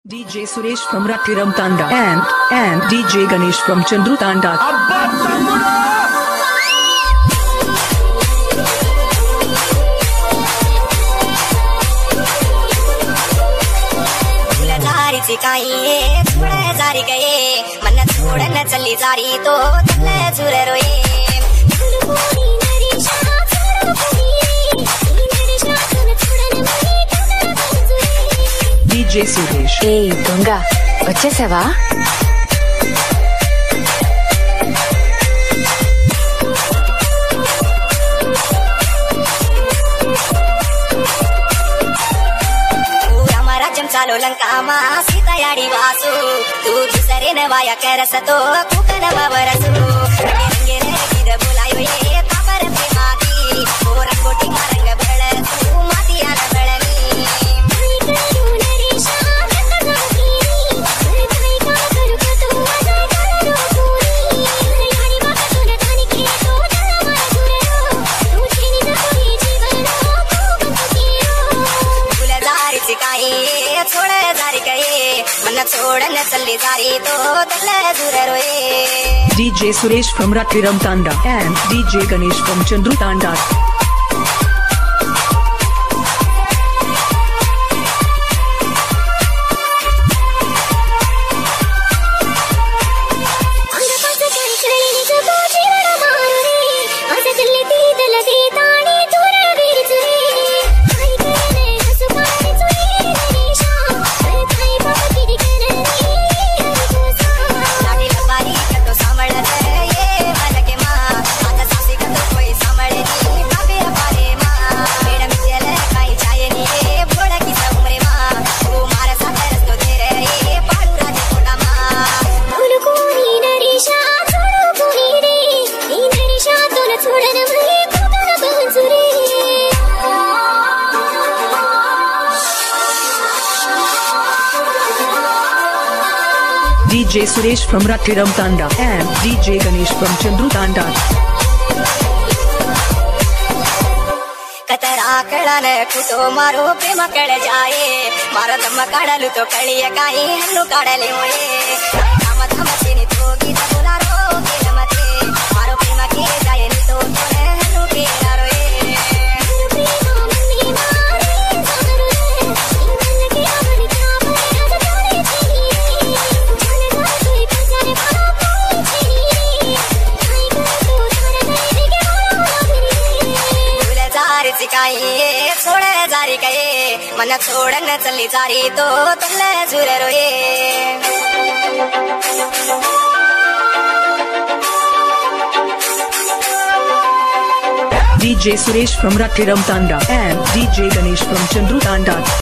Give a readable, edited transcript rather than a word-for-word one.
DJ Suresh from Rattiram Tanda and DJ Ganesh from Chandru Tanda. जारी गए मन छोड़न चली जारी तो चूर रोए DJ Suresh. Hey, Donga, వచ్చేసావా? चालो लंका मा सीता याडी वासु तू दुसरे नवाया करस तो कुकन बरसु रंगे गिद बोलायो ये पापर प्रेमाती और कोटी रंग बळ तू मातिया बळनी छोड़न चली जारी तो दूर रोए DJ Suresh from Rattiram Tanda and DJ Ganesh from Chandru Tanda. DJ Suresh from Rattiram Tanda and DJ Ganesh from Chandru Tanda. कतरा कळन कुटो मारो प्रेम कळ जाए मारो दम काढलु तो कळिय काही हन्नु काढले होये काम थमसिनी तो गीत बोला रो केल मते मारो प्रेम के जाए नि तो हन्नु केला रोए छोड़ जारी गए मन छोड़न चली जारी तो चूर रोए DJ Suresh from Rattiram Tanda and DJ Ganesh from Chandru Tanda.